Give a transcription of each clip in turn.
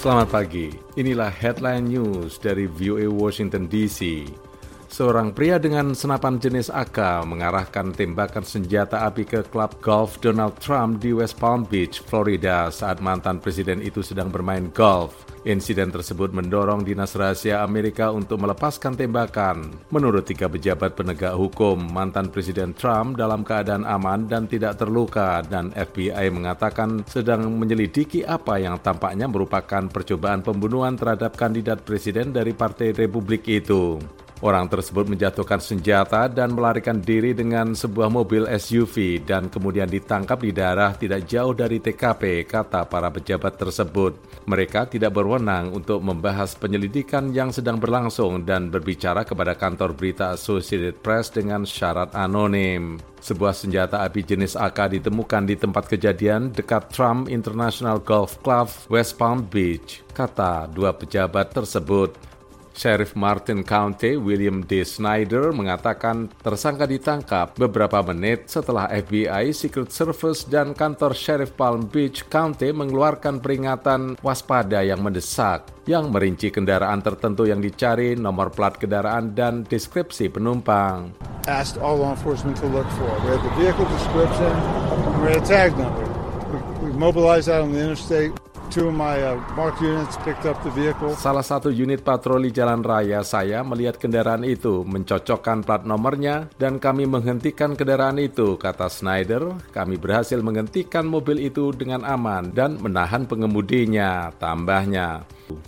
Selamat pagi, inilah headline news dari VOA Washington DC. Seorang pria dengan senapan jenis AK mengarahkan tembakan senjata api ke klub golf Donald Trump di West Palm Beach, Florida saat mantan presiden itu sedang bermain golf. Insiden tersebut mendorong Dinas Rahasia Amerika untuk melepaskan tembakan. Menurut 3 pejabat penegak hukum, mantan Presiden Trump dalam keadaan aman dan tidak terluka, dan FBI mengatakan sedang menyelidiki apa yang tampaknya merupakan percobaan pembunuhan terhadap kandidat presiden dari Partai Republik itu. Orang tersebut menjatuhkan senjata dan melarikan diri dengan sebuah mobil SUV dan kemudian ditangkap di daerah tidak jauh dari TKP, kata para pejabat tersebut. Mereka tidak berwenang untuk membahas penyelidikan yang sedang berlangsung dan berbicara kepada kantor berita Associated Press dengan syarat anonim. Sebuah senjata api jenis AK ditemukan di tempat kejadian dekat Trump International Golf Club, West Palm Beach, kata 2 pejabat tersebut. Sheriff Martin County William D. Snyder mengatakan tersangka ditangkap beberapa menit setelah FBI, Secret Service, dan kantor Sheriff Palm Beach County mengeluarkan peringatan waspada yang mendesak yang merinci kendaraan tertentu yang dicari, nomor plat kendaraan, dan deskripsi penumpang. Asked all law enforcement to look for. We had the vehicle description, we had a tag number. We mobilized out on the interstate. 2 of my marked units picked up the vehicle. Salah satu unit patroli jalan raya saya melihat kendaraan itu, mencocokkan plat nomornya, dan kami menghentikan kendaraan itu, kata Snyder. Kami berhasil menghentikan mobil itu dengan aman dan menahan pengemudinya, tambahnya.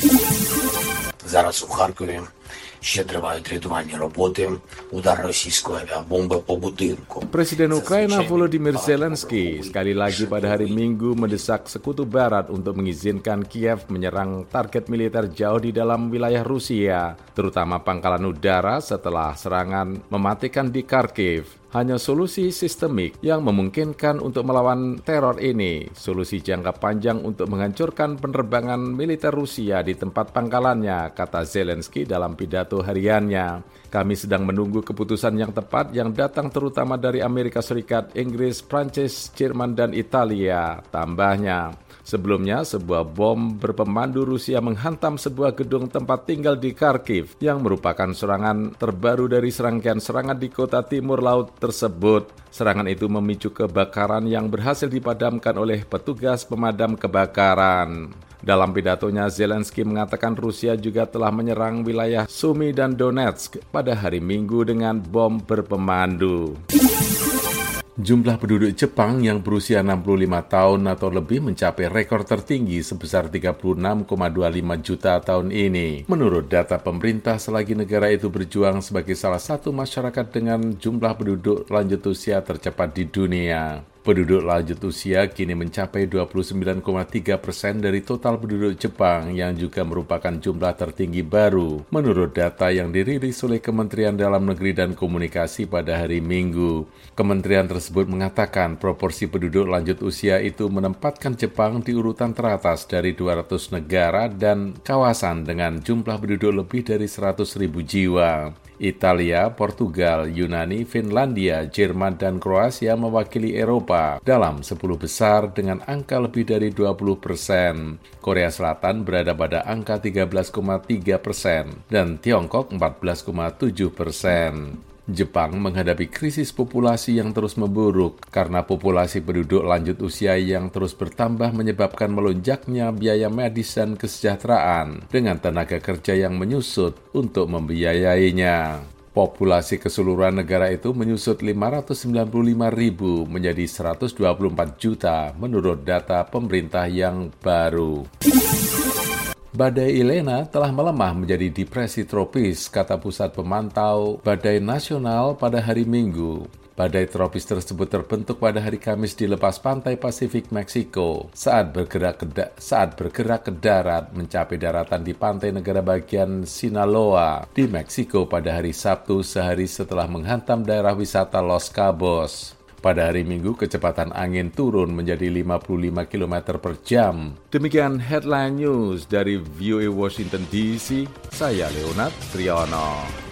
Зараз у Харкові ще тривають рятувальні роботи. Удар російської авіабомби по будинку. Presiden Ukraina Volodymyr Zelensky sekali lagi pada hari Minggu mendesak Sekutu Barat untuk mengizinkan Kiev menyerang target militer jauh di dalam wilayah Rusia, terutama pangkalan udara setelah serangan mematikan di Kharkiv. Hanya solusi sistemik yang memungkinkan untuk melawan teror ini, solusi jangka panjang untuk menghancurkan penerbangan militer Rusia di tempat pangkalannya, kata Zelensky dalam pidato hariannya. Kami sedang menunggu keputusan yang tepat yang datang terutama dari Amerika Serikat, Inggris, Prancis, Jerman, dan Italia, tambahnya. Sebelumnya, sebuah bom berpemandu Rusia menghantam sebuah gedung tempat tinggal di Kharkiv yang merupakan serangan terbaru dari serangkaian serangan di kota timur laut tersebut. Serangan itu memicu kebakaran yang berhasil dipadamkan oleh petugas pemadam kebakaran. Dalam pidatonya, Zelensky mengatakan Rusia juga telah menyerang wilayah Sumy dan Donetsk pada hari Minggu dengan bom berpemandu. Jumlah penduduk Jepang yang berusia 65 tahun atau lebih mencapai rekor tertinggi sebesar 36,25 juta tahun ini. Menurut data pemerintah, selagi negara itu berjuang sebagai salah satu masyarakat dengan jumlah penduduk lanjut usia tercepat di dunia. Penduduk lanjut usia kini mencapai 29,3% dari total penduduk Jepang yang juga merupakan jumlah tertinggi baru menurut data yang dirilis oleh Kementerian Dalam Negeri dan Komunikasi pada hari Minggu. Kementerian tersebut mengatakan proporsi penduduk lanjut usia itu menempatkan Jepang di urutan teratas dari 200 negara dan kawasan dengan jumlah penduduk lebih dari 100.000 jiwa. Italia, Portugal, Yunani, Finlandia, Jerman, dan Kroasia mewakili Eropa dalam 10 besar dengan angka lebih dari 20%. Korea Selatan berada pada angka 13,3% dan Tiongkok 14,7%. Jepang menghadapi krisis populasi yang terus memburuk karena populasi penduduk lanjut usia yang terus bertambah menyebabkan melonjaknya biaya medis dan kesejahteraan dengan tenaga kerja yang menyusut untuk membiayainya. Populasi keseluruhan negara itu menyusut 595.000 menjadi 124 juta menurut data pemerintah yang baru. Badai Elena telah melemah menjadi depresi tropis, kata Pusat Pemantau Badai Nasional pada hari Minggu. Badai tropis tersebut terbentuk pada hari Kamis di lepas pantai Pasifik Meksiko saat bergerak ke darat mencapai daratan di pantai negara bagian Sinaloa di Meksiko pada hari Sabtu sehari setelah menghantam daerah wisata Los Cabos. Pada hari Minggu, kecepatan angin turun menjadi 55 km per jam. Demikian headline news dari VOA Washington DC. Saya Leonard Triono.